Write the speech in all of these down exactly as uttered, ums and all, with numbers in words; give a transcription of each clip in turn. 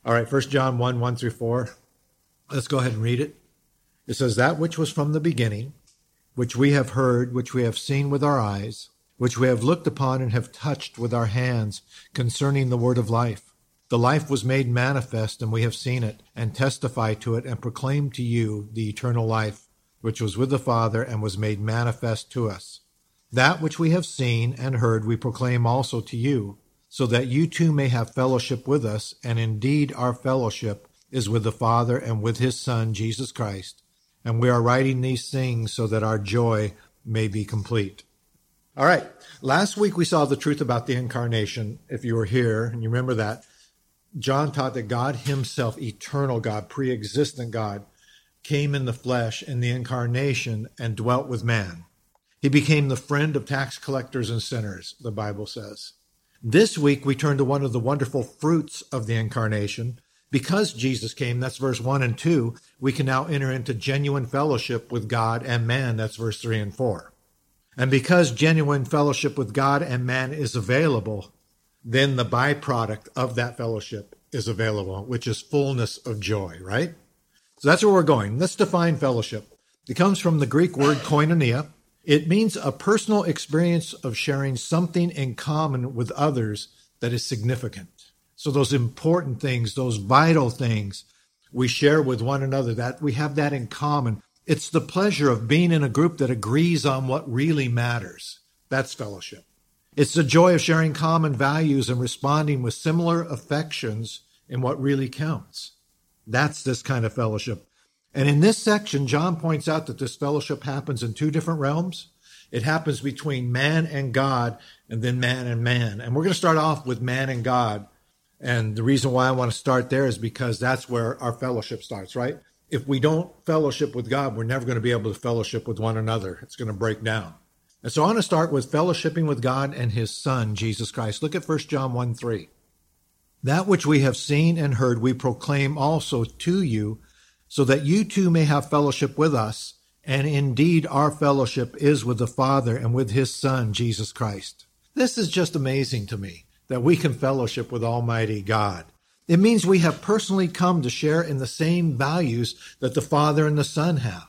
All right, First John one, one through four. Let's go ahead and read it. It says, that which was from the beginning, which we have heard, which we have seen with our eyes, which we have looked upon and have touched with our hands concerning the word of life. The life was made manifest, and we have seen it, and testify to it, and proclaim to you the eternal life, which was with the Father and was made manifest to us. That which we have seen and heard we proclaim also to you, so that you too may have fellowship with us, and indeed our fellowship is with the Father and with his Son, Jesus Christ. And we are writing these things so that our joy may be complete. All right, last week we saw the truth about the incarnation. If you were here, and you remember that, John taught that God himself, eternal God, pre-existent God, came in the flesh in the incarnation and dwelt with man. He became the friend of tax collectors and sinners, the Bible says. This week we turn to one of the wonderful fruits of the incarnation. Because Jesus came, that's verse one and two, we can now enter into genuine fellowship with God and man, that's verse three and four. And because genuine fellowship with God and man is available, then the byproduct of that fellowship is available, which is fullness of joy, right? So that's where we're going. Let's define fellowship. It comes from the Greek word koinonia. It means a personal experience of sharing something in common with others that is significant. So those important things, those vital things we share with one another, that we have that in common. It's the pleasure of being in a group that agrees on what really matters. That's fellowship. It's the joy of sharing common values and responding with similar affections in what really counts. That's this kind of fellowship. And in this section, John points out that this fellowship happens in two different realms. It happens between man and God, and then man and man. And we're going to start off with man and God. And the reason why I want to start there is because that's where our fellowship starts, right? If we don't fellowship with God, we're never going to be able to fellowship with one another. It's going to break down. And so I want to start with fellowshipping with God and his Son, Jesus Christ. Look at First John one, three. That which we have seen and heard we proclaim also to you, so that you too may have fellowship with us. And indeed our fellowship is with the Father and with his Son, Jesus Christ. This is just amazing to me, that we can fellowship with Almighty God. It means we have personally come to share in the same values that the Father and the Son have.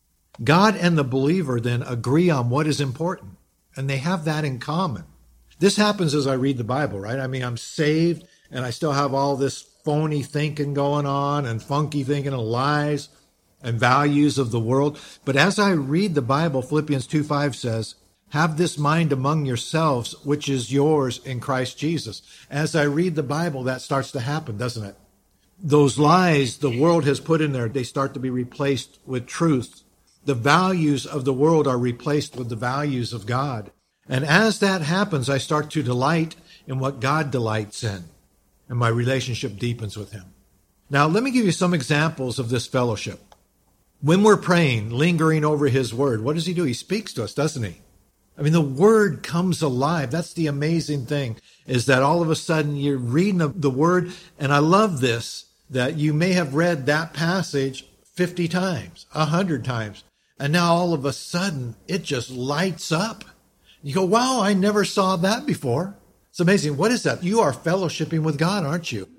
God and the believer then agree on what is important, and they have that in common. This happens as I read the Bible, right? I mean, I'm saved, and I still have all this phony thinking going on, and funky thinking and lies and values of the world. But as I read the Bible, Philippians two five says, have this mind among yourselves, which is yours in Christ Jesus. As I read the Bible, that starts to happen, doesn't it? Those lies the world has put in there, they start to be replaced with truth. The values of the world are replaced with the values of God. And as that happens, I start to delight in what God delights in, and my relationship deepens with him. Now, let me give you some examples of this fellowship. When we're praying, lingering over his word, what does he do? He speaks to us, doesn't he? I mean, the word comes alive. That's the amazing thing, is that all of a sudden you're reading the word, and I love this, that you may have read that passage fifty times, one hundred times, and now all of a sudden it just lights up. You go, wow, I never saw that before. It's amazing. What is that? You are fellowshipping with God, aren't you?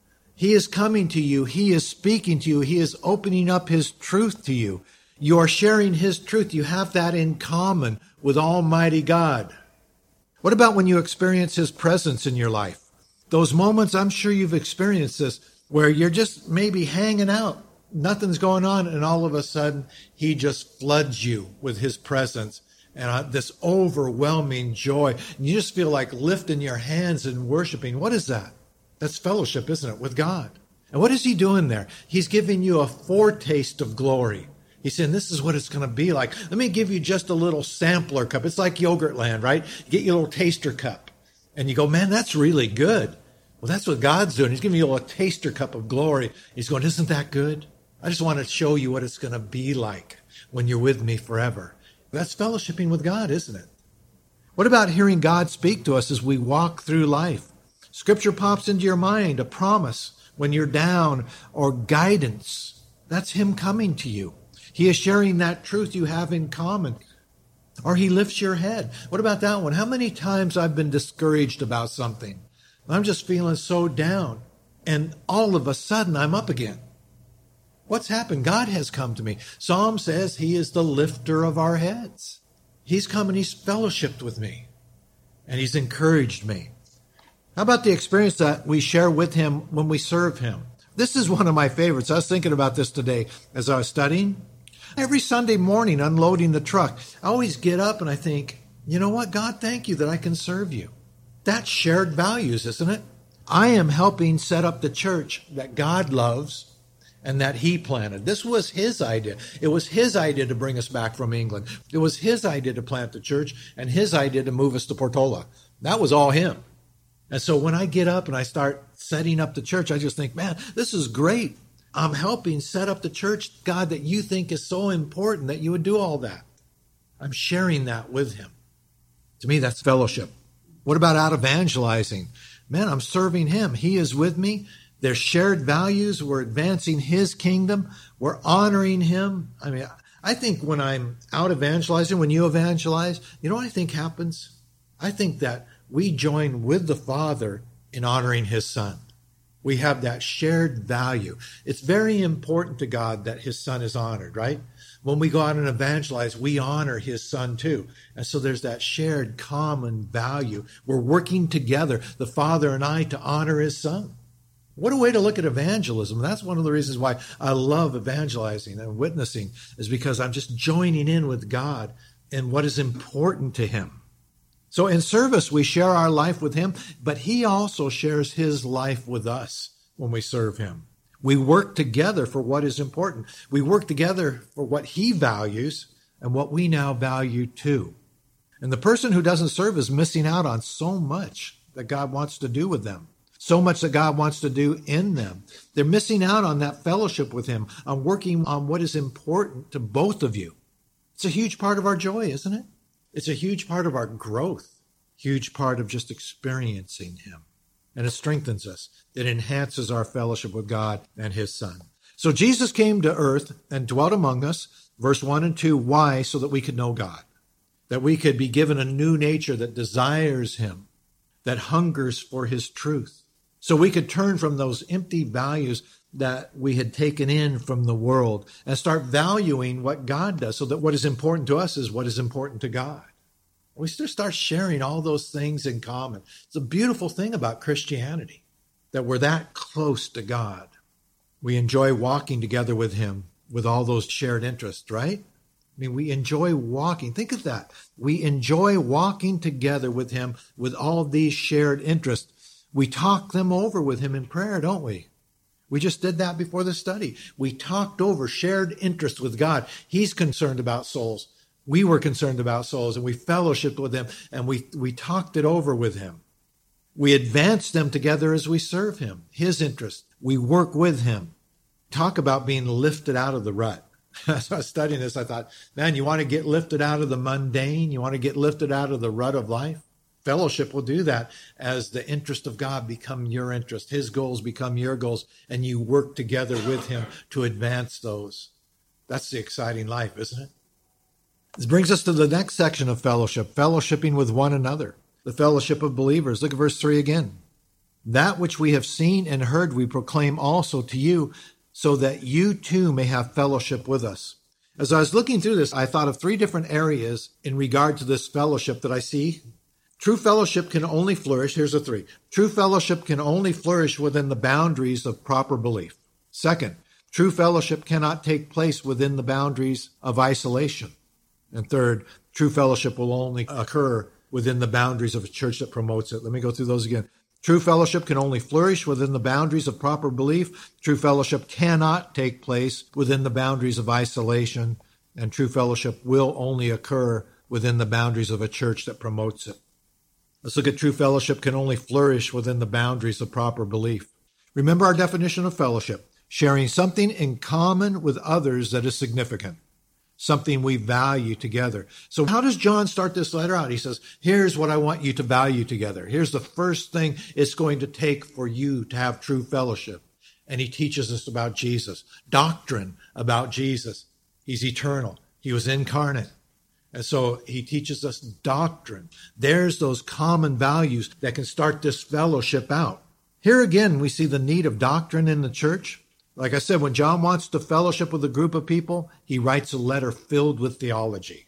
He is coming to you. He is speaking to you. He is opening up his truth to you. You are sharing his truth. You have that in common with Almighty God. What about when you experience his presence in your life? Those moments, I'm sure you've experienced this, where you're just maybe hanging out. Nothing's going on, and all of a sudden, he just floods you with his presence and uh, this overwhelming joy. And you just feel like lifting your hands and worshiping. What is that? That's fellowship, isn't it, with God? And what is he doing there? He's giving you a foretaste of glory. He's saying, this is what it's going to be like. Let me give you just a little sampler cup. It's like Yogurtland, right? You get your little taster cup, and you go, man, that's really good. Well, that's what God's doing. He's giving you a little taster cup of glory. He's going, isn't that good? I just want to show you what it's going to be like when you're with me forever. That's fellowshipping with God, isn't it? What about hearing God speak to us as we walk through life? Scripture pops into your mind, a promise when you're down, or guidance. That's him coming to you. He is sharing that truth you have in common. Or he lifts your head. What about that one? How many times I've been discouraged about something? I'm just feeling so down. And all of a sudden, I'm up again. What's happened? God has come to me. Psalm says he is the lifter of our heads. He's come and he's fellowshiped with me. And he's encouraged me. How about the experience that we share with him when we serve him? This is one of my favorites. I was thinking about this today as I was studying. Every Sunday morning, unloading the truck, I always get up and I think, you know what, God, thank you that I can serve you. That's shared values, isn't it? I am helping set up the church that God loves and that he planted. This was his idea. It was his idea to bring us back from England. It was his idea to plant the church and his idea to move us to Portola. That was all him. And so when I get up and I start setting up the church, I just think, man, this is great. I'm helping set up the church, God, that you think is so important that you would do all that. I'm sharing that with him. To me, that's fellowship. What about out evangelizing? Man, I'm serving him. He is with me. There's shared values. We're advancing his kingdom. We're honoring him. I mean, I think when I'm out evangelizing, when you evangelize, you know what I think happens? I think that we join with the Father in honoring his Son. We have that shared value. It's very important to God that his Son is honored, right? When we go out and evangelize, we honor his Son too. And so there's that shared common value. We're working together, the Father and I, to honor his Son. What a way to look at evangelism. That's one of the reasons why I love evangelizing and witnessing, is because I'm just joining in with God in what is important to him. So in service, we share our life with him, but he also shares his life with us when we serve him. We work together for what is important. We work together for what he values and what we now value too. And the person who doesn't serve is missing out on so much that God wants to do with them, so much that God wants to do in them. They're missing out on that fellowship with him, on working on what is important to both of you. It's a huge part of our joy, isn't it? It's a huge part of our growth, huge part of just experiencing him. And it strengthens us. It enhances our fellowship with God and his Son. So Jesus came to earth and dwelt among us, verse one and two. Why? So that we could know God, that we could be given a new nature that desires him, that hungers for his truth. So we could turn from those empty values that we had taken in from the world and start valuing what God does, so that what is important to us is what is important to God. We just start sharing all those things in common. It's a beautiful thing about Christianity, that we're that close to God. We enjoy walking together with him with all those shared interests, right? I mean, we enjoy walking. Think of that. We enjoy walking together with him with all these shared interests. We talk them over with him in prayer, don't we? We just did that before the study. We talked over shared interests with God. He's concerned about souls. We were concerned about souls, and we fellowshiped with him, and we, we talked it over with him. We advance them together as we serve him, his interest. We work with him. Talk about being lifted out of the rut. As I was studying this, I thought, man, you want to get lifted out of the mundane? You want to get lifted out of the rut of life? Fellowship will do that as the interest of God become your interest. His goals become your goals, and you work together with him to advance those. That's the exciting life, isn't it? This brings us to the next section of fellowship, fellowshipping with one another, the fellowship of believers. Look at verse three again. That which we have seen and heard we proclaim also to you, so that you too may have fellowship with us. As I was looking through this, I thought of three different areas in regard to this fellowship that I see. True fellowship can only flourish. Here's the three. True fellowship can only flourish within the boundaries of proper belief. Second, true fellowship cannot take place within the boundaries of isolation. And third, true fellowship will only occur within the boundaries of a church that promotes it. Let me go through those again. True fellowship can only flourish within the boundaries of proper belief. True fellowship cannot take place within the boundaries of isolation. And true fellowship will only occur within the boundaries of a church that promotes it. Let's look at true fellowship can only flourish within the boundaries of proper belief. Remember our definition of fellowship: sharing something in common with others that is significant, something we value together. So how does John start this letter out? He says, here's what I want you to value together. Here's the first thing it's going to take for you to have true fellowship. And he teaches us about Jesus, doctrine about Jesus. He's eternal. He was incarnate. And so he teaches us doctrine. There's those common values that can start this fellowship out. Here again, we see the need of doctrine in the church. Like I said, when John wants to fellowship with a group of people, he writes a letter filled with theology.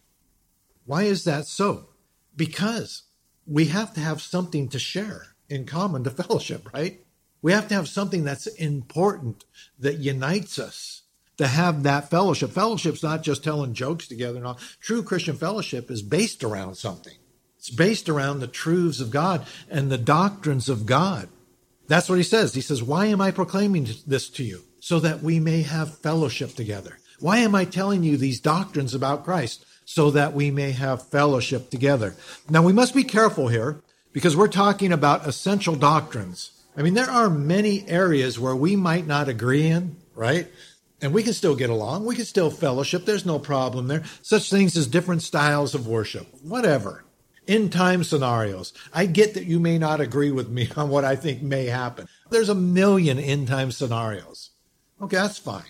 Why is that so? Because we have to have something to share in common to fellowship, right? We have to have something that's important, that unites us, to have that fellowship. Fellowship's not just telling jokes together and all. True Christian fellowship is based around something. It's based around the truths of God and the doctrines of God. That's what he says. He says, why am I proclaiming this to you? So that we may have fellowship together. Why am I telling you these doctrines about Christ? So that we may have fellowship together. Now, we must be careful here because we're talking about essential doctrines. I mean, there are many areas where we might not agree in, right? And we can still get along. We can still fellowship. There's no problem there. Such things as different styles of worship, whatever. End time scenarios. I get that you may not agree with me on what I think may happen. There's a million end time scenarios. Okay, that's fine.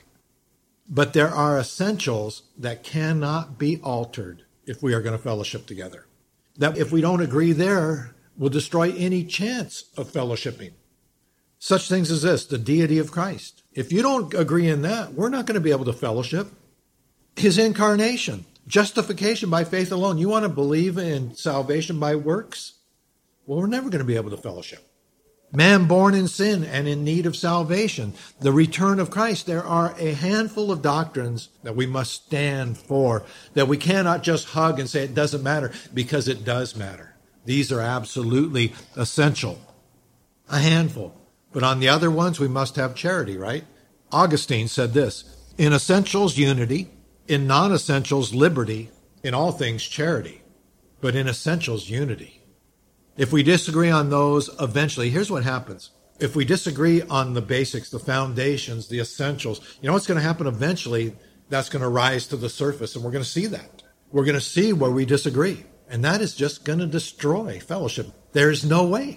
But there are essentials that cannot be altered if we are going to fellowship together. That if we don't agree there, will destroy any chance of fellowshipping. Such things as this, the deity of Christ. If you don't agree in that, we're not going to be able to fellowship. His incarnation, justification by faith alone. You want to believe in salvation by works? Well, we're never going to be able to fellowship. Man born in sin and in need of salvation. The return of Christ. There are a handful of doctrines that we must stand for, that we cannot just hug and say it doesn't matter, because it does matter. These are absolutely essential. A handful. But on the other ones, we must have charity, right? Augustine said this, in essentials, unity. In non-essentials, liberty. In all things, charity. But in essentials, unity. If we disagree on those, eventually, here's what happens. If we disagree on the basics, the foundations, the essentials, you know what's going to happen eventually? That's going to rise to the surface, and we're going to see that. We're going to see where we disagree. And that is just going to destroy fellowship. There's no way.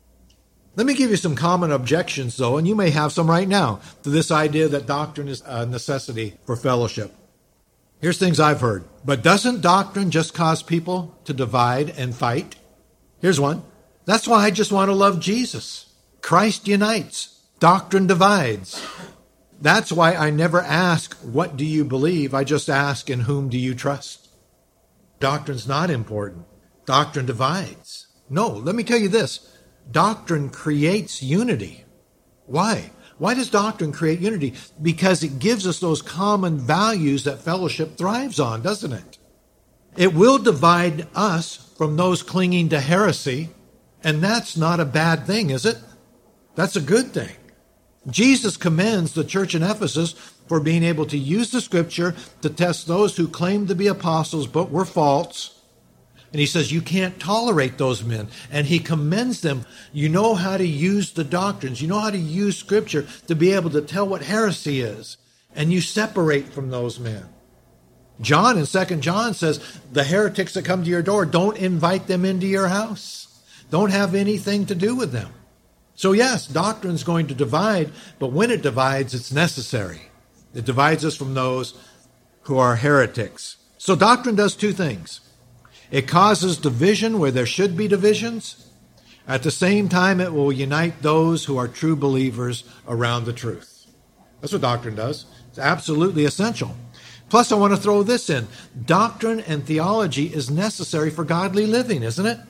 Let me give you some common objections, though, and you may have some right now, to this idea that doctrine is a necessity for fellowship. Here's things I've heard. But doesn't doctrine just cause people to divide and fight? Here's one. That's why I just want to love Jesus. Christ unites. Doctrine divides. That's why I never ask, what do you believe? I just ask, in whom do you trust? Doctrine's not important. Doctrine divides. No, let me tell you this. Doctrine creates unity. Why? Why does doctrine create unity? Because it gives us those common values that fellowship thrives on, doesn't it? It will divide us from those clinging to heresy, and that's not a bad thing, is it? That's a good thing. Jesus commends the church in Ephesus for being able to use the scripture to test those who claimed to be apostles but were false. And he says, you can't tolerate those men. And he commends them. You know how to use the doctrines. You know how to use scripture to be able to tell what heresy is. And you separate from those men. John in Second John says, the heretics that come to your door, don't invite them into your house. Don't have anything to do with them. So yes, doctrine's going to divide, but when it divides, it's necessary. It divides us from those who are heretics. So doctrine does two things. It causes division where there should be divisions. At the same time, it will unite those who are true believers around the truth. That's what doctrine does. It's absolutely essential. Plus, I want to throw this in. Doctrine and theology is necessary for godly living, isn't it?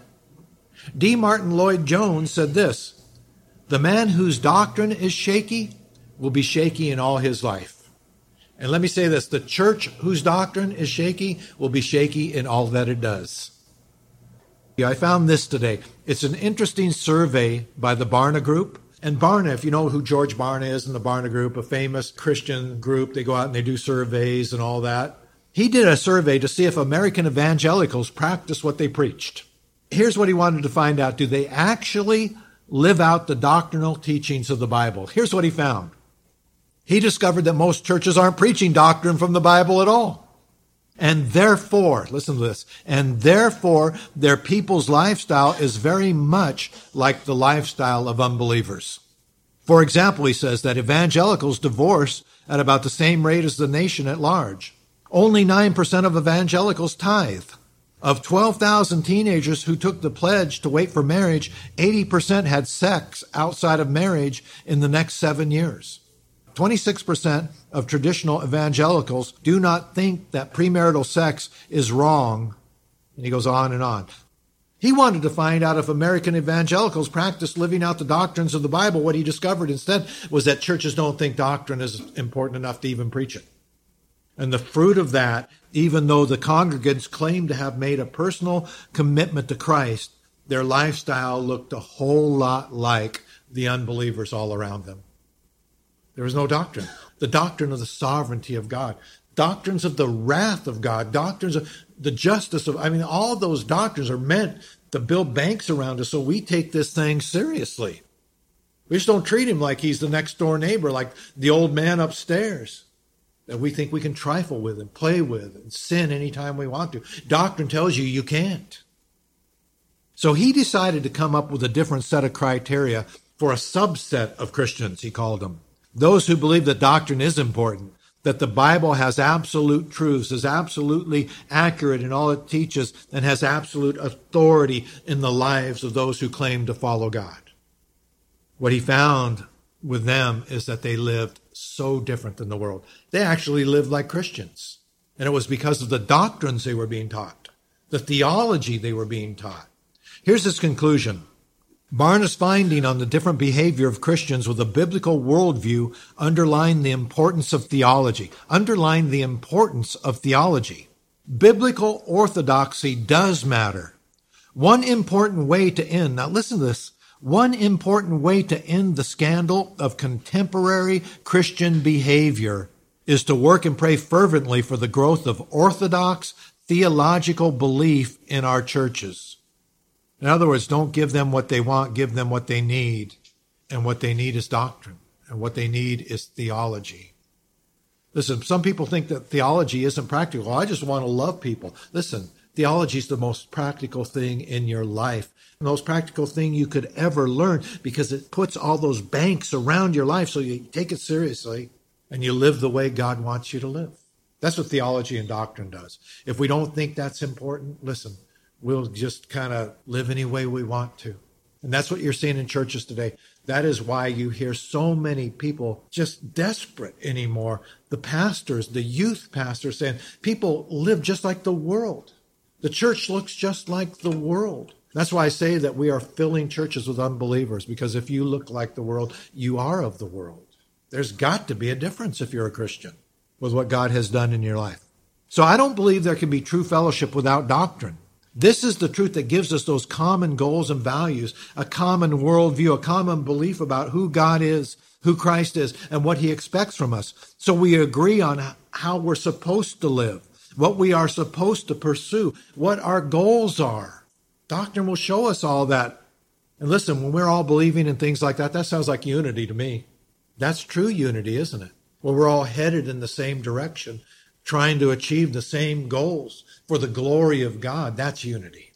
D. Martin Lloyd-Jones said this, the man whose doctrine is shaky will be shaky in all his life. And let me say this, the church whose doctrine is shaky will be shaky in all that it does. I found this today. It's an interesting survey by the Barna Group. And Barna, if you know who George Barna is in the Barna Group, a famous Christian group, they go out and they do surveys and all that. He did a survey to see if American evangelicals practice what they preached. Here's what he wanted to find out. Do they actually live out the doctrinal teachings of the Bible? Here's what he found. He discovered that most churches aren't preaching doctrine from the Bible at all. And therefore, listen to this, and therefore their people's lifestyle is very much like the lifestyle of unbelievers. For example, he says that evangelicals divorce at about the same rate as the nation at large. Only nine percent of evangelicals tithe. Of twelve thousand teenagers who took the pledge to wait for marriage, eighty percent had sex outside of marriage in the next seven years. twenty-six percent of traditional evangelicals do not think that premarital sex is wrong. And he goes on and on. He wanted to find out if American evangelicals practice living out the doctrines of the Bible. What he discovered instead was that churches don't think doctrine is important enough to even preach it. And the fruit of that, even though the congregants claimed to have made a personal commitment to Christ, their lifestyle looked a whole lot like the unbelievers all around them. There was no doctrine. The doctrine of the sovereignty of God, doctrines of the wrath of God, doctrines of the justice of, I mean, all those doctrines are meant to build banks around us so we take this thing seriously. We just don't treat him like he's the next door neighbor, like the old man upstairs that we think we can trifle with and play with and sin anytime we want to. Doctrine tells you you can't. So he decided to come up with a different set of criteria for a subset of Christians, he called them. Those who believe that doctrine is important, that the Bible has absolute truths, is absolutely accurate in all it teaches, and has absolute authority in the lives of those who claim to follow God. What he found with them is that they lived so different than the world. They actually lived like Christians. And it was because of the doctrines they were being taught, the theology they were being taught. Here's his conclusion. Barna's finding on the different behavior of Christians with a biblical worldview underlined the importance of theology. Underlined the importance of theology. Biblical orthodoxy does matter. One important way to end, now listen to this, one important way to end the scandal of contemporary Christian behavior is to work and pray fervently for the growth of orthodox theological belief in our churches. In other words, don't give them what they want, give them what they need. And what they need is doctrine. And what they need is theology. Listen, some people think that theology isn't practical. I just want to love people. Listen, theology is the most practical thing in your life. The most practical thing you could ever learn because it puts all those banks around your life so you take it seriously and you live the way God wants you to live. That's what theology and doctrine does. If we don't think that's important, listen, we'll just kind of live any way we want to. And that's what you're seeing in churches today. That is why you hear so many people just desperate anymore. The pastors, the youth pastors saying, people live just like the world. The church looks just like the world. That's why I say that we are filling churches with unbelievers, because if you look like the world, you are of the world. There's got to be a difference if you're a Christian with what God has done in your life. So I don't believe there can be true fellowship without doctrine. This is the truth that gives us those common goals and values, a common worldview, a common belief about who God is, who Christ is, and what he expects from us. So we agree on how we're supposed to live, what we are supposed to pursue, what our goals are. Doctrine will show us all that. And listen, when we're all believing in things like that, that sounds like unity to me. That's true unity, isn't it? Well, we're all headed in the same direction, trying to achieve the same goals for the glory of God. That's unity.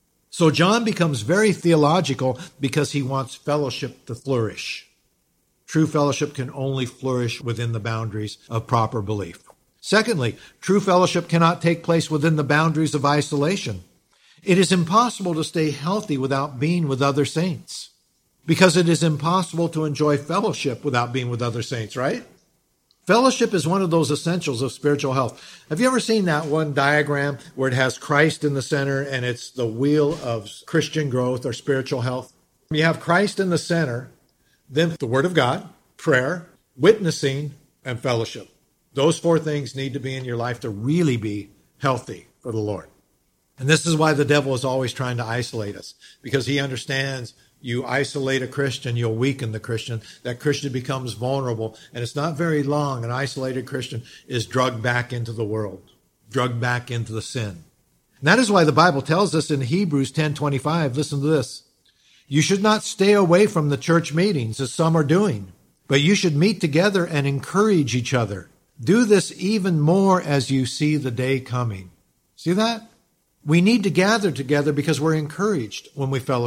So John becomes very theological because he wants fellowship to flourish. True fellowship can only flourish within the boundaries of proper belief. Secondly, true fellowship cannot take place within the boundaries of isolation. It is impossible to stay healthy without being with other saints, because it is impossible to enjoy fellowship without being with other saints, right? Fellowship is one of those essentials of spiritual health. Have you ever seen that one diagram where it has Christ in the center and it's the wheel of Christian growth or spiritual health? You have Christ in the center, then the Word of God, prayer, witnessing, and fellowship. Those four things need to be in your life to really be healthy for the Lord. And this is why the devil is always trying to isolate us, because he understands you isolate a Christian, you'll weaken the Christian. That Christian becomes vulnerable. And it's not very long. An isolated Christian is drugged back into the world, drugged back into the sin. And that is why the Bible tells us in Hebrews ten twenty-five, listen to this. You should not stay away from the church meetings as some are doing, but you should meet together and encourage each other. Do this even more as you see the day coming. See that? We need to gather together because we're encouraged when we fellowship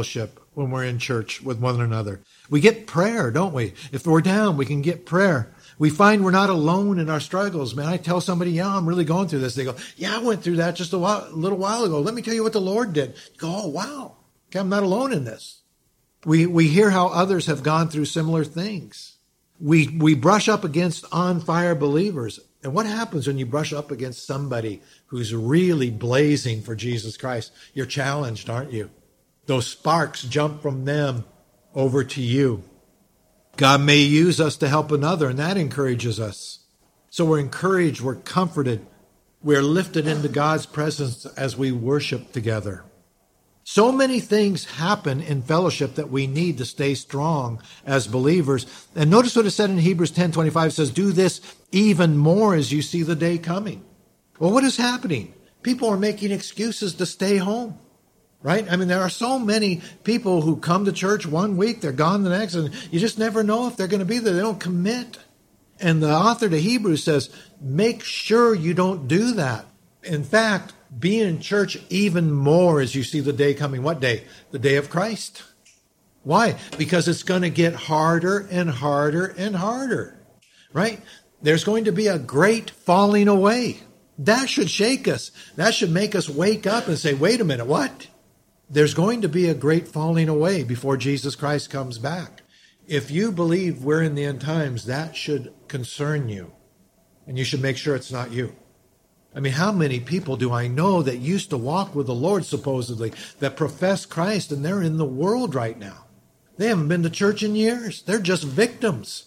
when we're in church with one another. We get prayer, don't we? If we're down, we can get prayer. We find we're not alone in our struggles. Man, I tell somebody, yeah, I'm really going through this. They go, yeah, I went through that just a, while, a little while ago. Let me tell you what the Lord did. You go, oh, wow. Okay, I'm not alone in this. We we hear how others have gone through similar things. We we brush up against on-fire believers. And what happens when you brush up against somebody who's really blazing for Jesus Christ? You're challenged, aren't you? Those sparks jump from them over to you. God may use us to help another, and that encourages us. So we're encouraged, we're comforted, we're lifted into God's presence as we worship together. So many things happen in fellowship that we need to stay strong as believers. And notice what it said in Hebrews ten twenty-five. It says, do this even more as you see the day coming. Well, what is happening? People are making excuses to stay home, right? I mean, there are so many people who come to church one week, they're gone the next, and you just never know if they're going to be there. They don't commit. And the author to Hebrews says, make sure you don't do that. In fact, be in church even more as you see the day coming. What day? The day of Christ. Why? Because it's going to get harder and harder and harder, right? There's going to be a great falling away. That should shake us. That should make us wake up and say, wait a minute, what? There's going to be a great falling away before Jesus Christ comes back. If you believe we're in the end times, that should concern you. And you should make sure it's not you. I mean, how many people do I know that used to walk with the Lord, supposedly, that profess Christ, and they're in the world right now? They haven't been to church in years. They're just victims.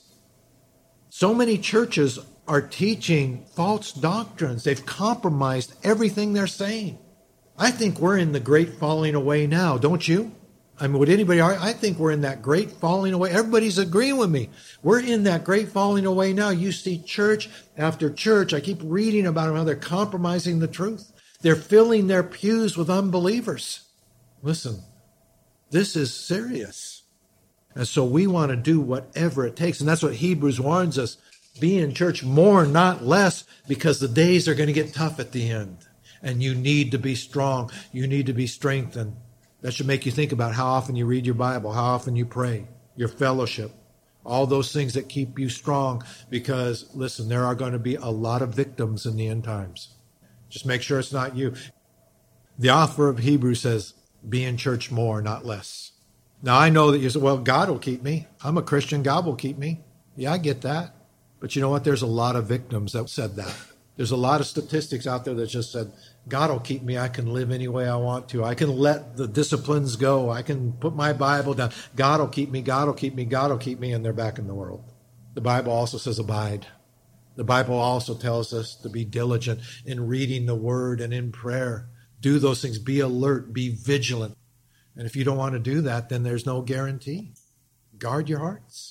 So many churches are teaching false doctrines. They've compromised everything they're saying. I think we're in the great falling away now, don't you? I mean, would anybody argue? I think we're in that great falling away. Everybody's agreeing with me. We're in that great falling away now. You see church after church. I keep reading about them, how they're compromising the truth. They're filling their pews with unbelievers. Listen, this is serious. And so we want to do whatever it takes. And that's what Hebrews warns us. Be in church more, not less, because the days are going to get tough at the end. And you need to be strong. You need to be strengthened. That should make you think about how often you read your Bible, how often you pray, your fellowship, all those things that keep you strong. Because, listen, there are going to be a lot of victims in the end times. Just make sure it's not you. The author of Hebrews says, be in church more, not less. Now, I know that you say, well, God will keep me. I'm a Christian. God will keep me. Yeah, I get that. But you know what? There's a lot of victims that said that. There's a lot of statistics out there that just said, God will keep me. I can live any way I want to. I can let the disciplines go. I can put my Bible down. God will keep me. God will keep me. God will keep me. And they're back in the world. The Bible also says abide. The Bible also tells us to be diligent in reading the word and in prayer. Do those things. Be alert. Be vigilant. And if you don't want to do that, then there's no guarantee. Guard your hearts.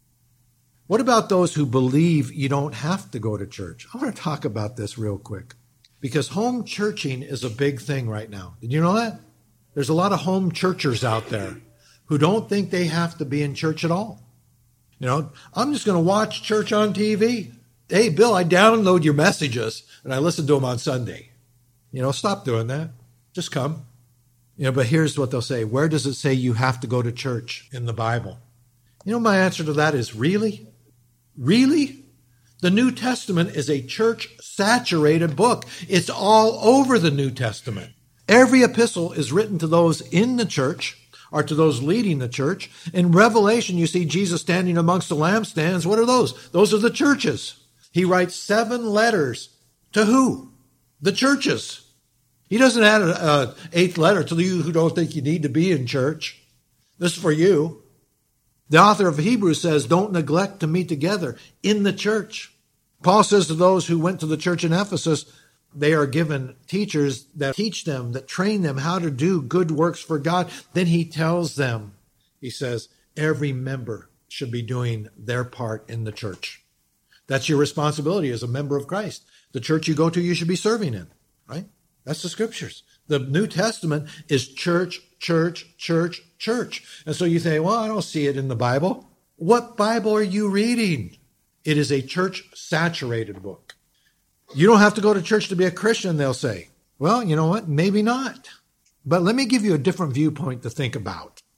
What about those who believe you don't have to go to church? I want to talk about this real quick. Because home churching is a big thing right now. Did you know that? There's a lot of home churchers out there who don't think they have to be in church at all. You know, I'm just going to watch church on T V. Hey, Bill, I download your messages and I listen to them on Sunday. You know, stop doing that. Just come. You know, but here's what they'll say. Where does it say you have to go to church in the Bible? You know, my answer to that is really? Really? The New Testament is a church-saturated book. It's all over the New Testament. Every epistle is written to those in the church or to those leading the church. In Revelation, you see Jesus standing amongst the lampstands. What are those? Those are the churches. He writes seven letters. To who? The churches. He doesn't add an eighth letter to you who don't think you need to be in church. This is for you. The author of Hebrews says, don't neglect to meet together in the church. Paul says to those who went to the church in Ephesus, they are given teachers that teach them, that train them how to do good works for God. Then he tells them, he says, every member should be doing their part in the church. That's your responsibility as a member of Christ. The church you go to, you should be serving in, right? That's the scriptures. The New Testament is church, church, church, church. And so you say, well, I don't see it in the Bible. What Bible are you reading? It is a church-saturated book. You don't have to go to church to be a Christian, they'll say. Well, you know what? Maybe not. But let me give you a different viewpoint to think about.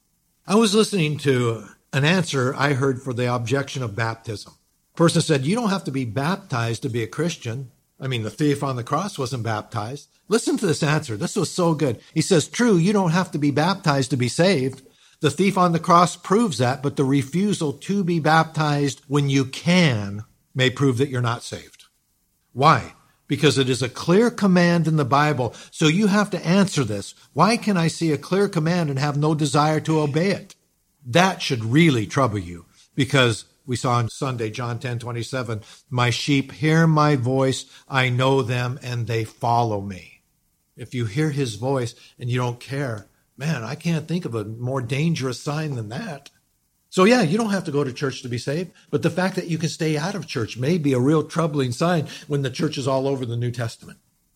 I was listening to an answer I heard for the objection of baptism. A person said, you don't have to be baptized to be a Christian. I mean, the thief on the cross wasn't baptized. Listen to this answer. This was so good. He says, true, you don't have to be baptized to be saved. The thief on the cross proves that, but the refusal to be baptized when you can may prove that you're not saved. Why? Because it is a clear command in the Bible. So you have to answer this. Why can I see a clear command and have no desire to obey it? That should really trouble you, because we saw on Sunday, John ten twenty-seven, my sheep hear my voice, I know them, and they follow me. If you hear his voice and you don't care, man, I can't think of a more dangerous sign than that. So yeah, you don't have to go to church to be saved, but the fact that you can stay out of church may be a real troubling sign when the church is all over the New Testament.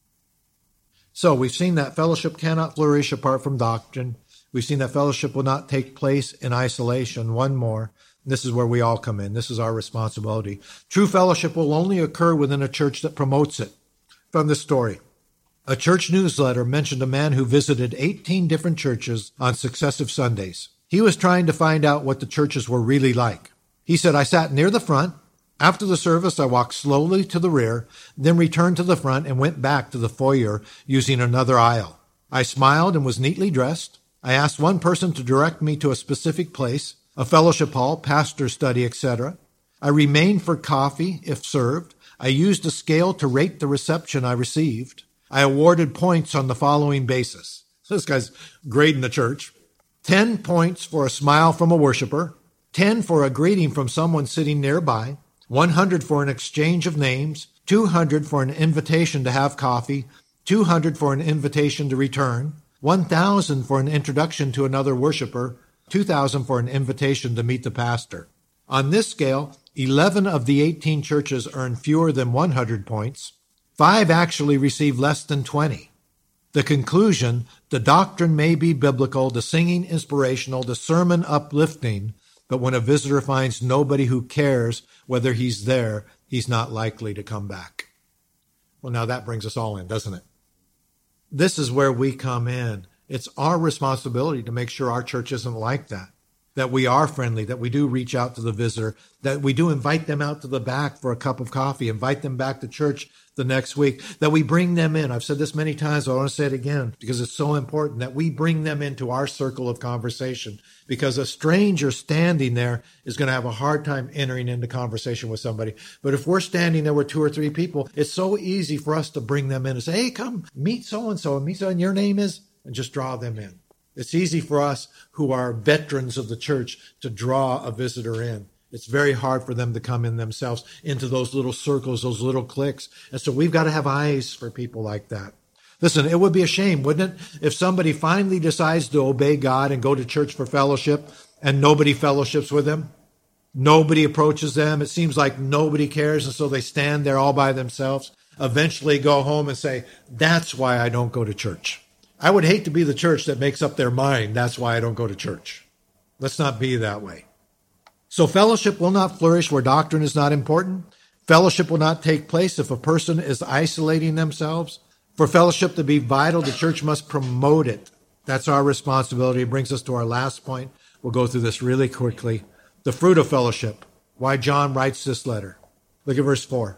So we've seen that fellowship cannot flourish apart from doctrine. We've seen that fellowship will not take place in isolation. One more. This is where we all come in. This is our responsibility. True fellowship will only occur within a church that promotes it. From this story, a church newsletter mentioned a man who visited eighteen different churches on successive Sundays. He was trying to find out what the churches were really like. He said, I sat near the front. After the service, I walked slowly to the rear, then returned to the front and went back to the foyer using another aisle. I smiled and was neatly dressed. I asked one person to direct me to a specific place, a fellowship hall, pastor study, et cetera. I remained for coffee, if served. I used a scale to rate the reception I received. I awarded points on the following basis. So this guy's grading the church. ten points for a smile from a worshiper, ten for a greeting from someone sitting nearby, one hundred for an exchange of names, two hundred for an invitation to have coffee, two hundred for an invitation to return, one thousand for an introduction to another worshiper, two thousand for an invitation to meet the pastor. On this scale, eleven of the eighteen churches earned fewer than one hundred points. Five actually received less than twenty. The conclusion, the doctrine may be biblical, the singing inspirational, the sermon uplifting, but when a visitor finds nobody who cares whether he's there, he's not likely to come back. Well, now that brings us all in, doesn't it? This is where we come in. It's our responsibility to make sure our church isn't like that, that we are friendly, that we do reach out to the visitor, that we do invite them out to the back for a cup of coffee, invite them back to church the next week, that we bring them in. I've said this many times, but I want to say it again because it's so important that we bring them into our circle of conversation, because a stranger standing there is going to have a hard time entering into conversation with somebody. But if we're standing there with two or three people, it's so easy for us to bring them in and say, hey, come meet so-and-so and meet so, and your name is, and just draw them in. It's easy for us who are veterans of the church to draw a visitor in. It's very hard for them to come in themselves into those little circles, those little cliques. And so we've got to have eyes for people like that. Listen, it would be a shame, wouldn't it, if somebody finally decides to obey God and go to church for fellowship and nobody fellowships with them? Nobody approaches them. It seems like nobody cares, and so they stand there all by themselves, eventually go home and say, that's why I don't go to church. I would hate to be the church that makes up their mind, that's why I don't go to church. Let's not be that way. So fellowship will not flourish where doctrine is not important. Fellowship will not take place if a person is isolating themselves. For fellowship to be vital, the church must promote it. That's our responsibility. It brings us to our last point. We'll go through this really quickly. The fruit of fellowship. Why John writes this letter. Look at verse four.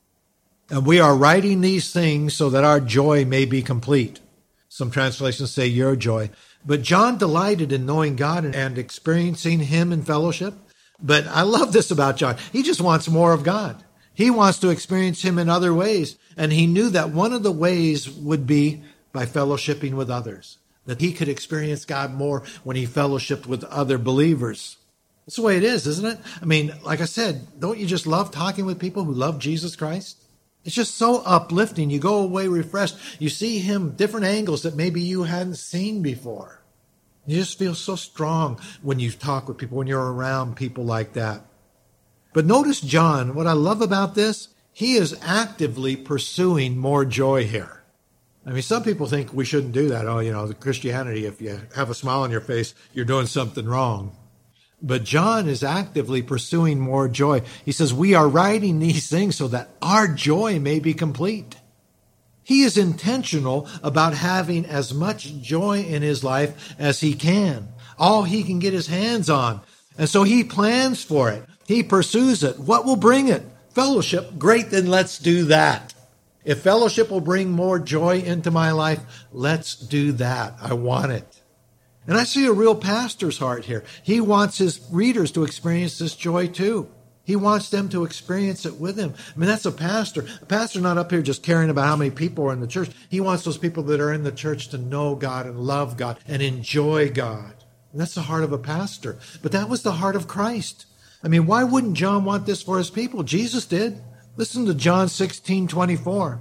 And we are writing these things so that our joy may be complete. Some translations say your joy. But John delighted in knowing God and experiencing him in fellowship. But I love this about John. He just wants more of God. He wants to experience him in other ways. And he knew that one of the ways would be by fellowshipping with others, that he could experience God more when he fellowshipped with other believers. That's the way it is, isn't it? I mean, like I said, don't you just love talking with people who love Jesus Christ? It's just so uplifting. You go away refreshed. You see him different angles that maybe you hadn't seen before. You just feel so strong when you talk with people, when you're around people like that. But notice John, what I love about this, he is actively pursuing more joy here. I mean, some people think we shouldn't do that. Oh, you know, the Christianity, if you have a smile on your face, you're doing something wrong. But John is actively pursuing more joy. He says, we are writing these things so that our joy may be complete. He is intentional about having as much joy in his life as he can. all he can get his hands on. And so he plans for it. He pursues it. What will bring it? Fellowship. Great, then let's do that. If fellowship will bring more joy into my life, let's do that. I want it. And I see a real pastor's heart here. He wants his readers to experience this joy too. He wants them to experience it with him. I mean, that's a pastor. A pastor not up here just caring about how many people are in the church. He wants those people that are in the church to know God and love God and enjoy God. And that's the heart of a pastor. But that was the heart of Christ. I mean, why wouldn't John want this for his people? Jesus did. Listen to John sixteen twenty-four.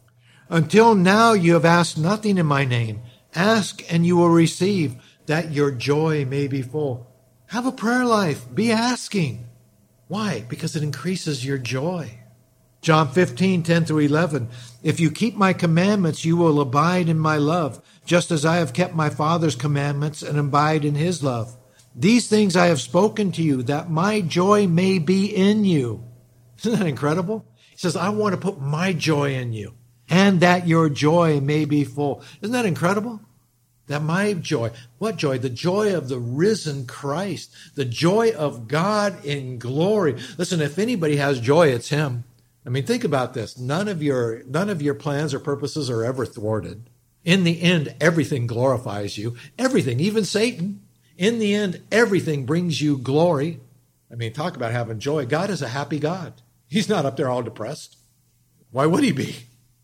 Until now you have asked nothing in my name. Ask and you will receive, that your joy may be full. Have a prayer life. Be asking. Why? Because it increases your joy. John fifteen ten through eleven. If you keep my commandments, you will abide in my love, just as I have kept my Father's commandments and abide in his love. These things I have spoken to you, that my joy may be in you. Isn't that incredible? He says, I want to put my joy in you, and that your joy may be full. Isn't that incredible? That my joy, what joy? The joy of the risen Christ, the joy of God in glory. Listen, if anybody has joy, it's him. I mean, think about this. None of your, none of your plans or purposes are ever thwarted. In the end, everything glorifies you. Everything, even Satan. In the end, everything brings you glory. I mean, talk about having joy. God is a happy God. He's not up there all depressed. Why would he be?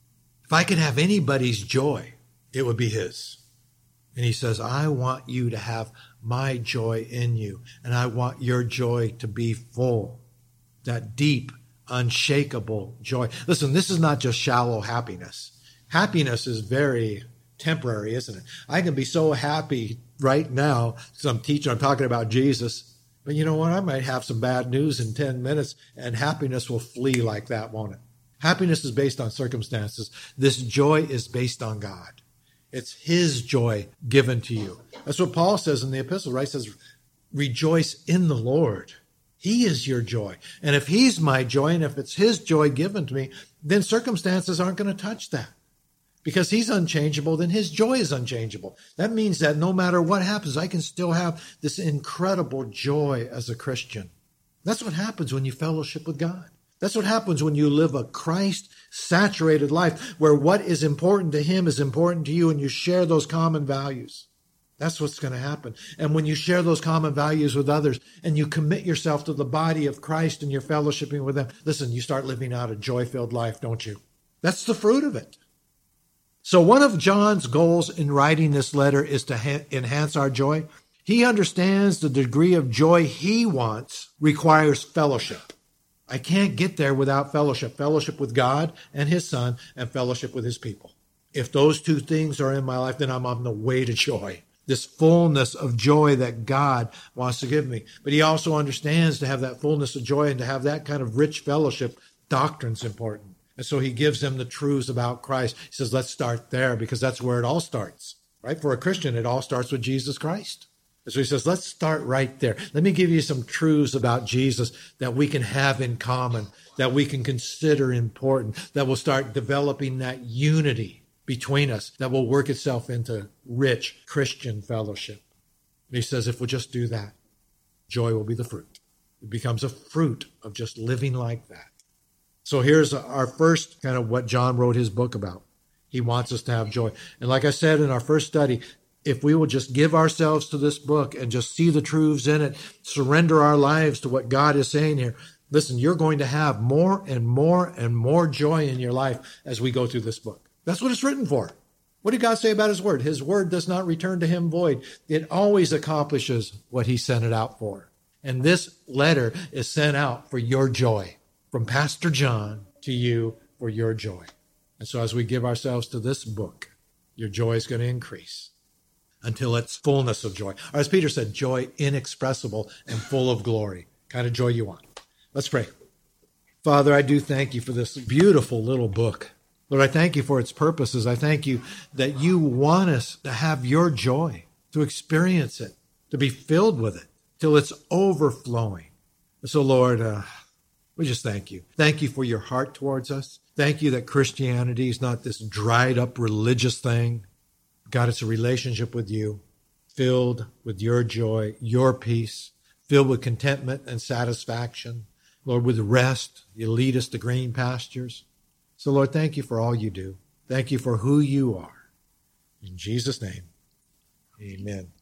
If I could have anybody's joy, it would be his. And he says, I want you to have my joy in you, and I want your joy to be full. That deep, unshakable joy. Listen, this is not just shallow happiness. Happiness is very temporary, isn't it? I can be so happy right now, because I'm teaching, I'm talking about Jesus, but you know what? I might have some bad news in ten minutes, and happiness will flee like that, won't it? Happiness is based on circumstances. This joy is based on God. It's his joy given to you. That's what Paul says in the epistle, right? He says, rejoice in the Lord. He is your joy. And if he's my joy, and if it's his joy given to me, then circumstances aren't going to touch that. Because he's unchangeable, then his joy is unchangeable. That means that no matter what happens, I can still have this incredible joy as a Christian. That's what happens when you fellowship with God. That's what happens when you live a Christ-saturated life where what is important to him is important to you, and you share those common values. That's what's going to happen. And when you share those common values with others and you commit yourself to the body of Christ and you're fellowshipping with them, listen, you start living out a joy-filled life, don't you? That's the fruit of it. So one of John's goals in writing this letter is to ha- enhance our joy. He understands the degree of joy he wants requires fellowship. I can't get there without fellowship. Fellowship with God and his Son, and fellowship with his people. If those two things are in my life, then I'm on the way to joy. This fullness of joy that God wants to give me. But he also understands to have that fullness of joy and to have that kind of rich fellowship, doctrine's important. And so he gives them the truths about Christ. He says, let's start there, because that's where it all starts. Right? For a Christian, it all starts with Jesus Christ. So he says, let's start right there. Let me give you some truths about Jesus that we can have in common, that we can consider important, that will start developing that unity between us, that will work itself into rich Christian fellowship. And he says, if we'll just do that, joy will be the fruit. It becomes a fruit of just living like that. So here's our first kind of what John wrote his book about. He wants us to have joy. And like I said in our first study, if we will just give ourselves to this book and just see the truths in it, surrender our lives to what God is saying here, listen, you're going to have more and more and more joy in your life as we go through this book. That's what it's written for. What did God say about his word? His word does not return to him void. It always accomplishes what he sent it out for. And this letter is sent out for your joy, from Pastor John to you for your joy. And so as we give ourselves to this book, your joy is going to increase until it's fullness of joy. Or as Peter said, joy inexpressible and full of glory. Kind of joy you want. Let's pray. Father, I do thank you for this beautiful little book. Lord, I thank you for its purposes. I thank you that you want us to have your joy, to experience it, to be filled with it, till it's overflowing. So, Lord, uh, we just thank you. Thank you for your heart towards us. Thank you that Christianity is not this dried up religious thing. God, it's a relationship with you, filled with your joy, your peace, filled with contentment and satisfaction. Lord, with rest, you lead us to green pastures. So, Lord, thank you for all you do. Thank you for who you are. In Jesus' name, amen.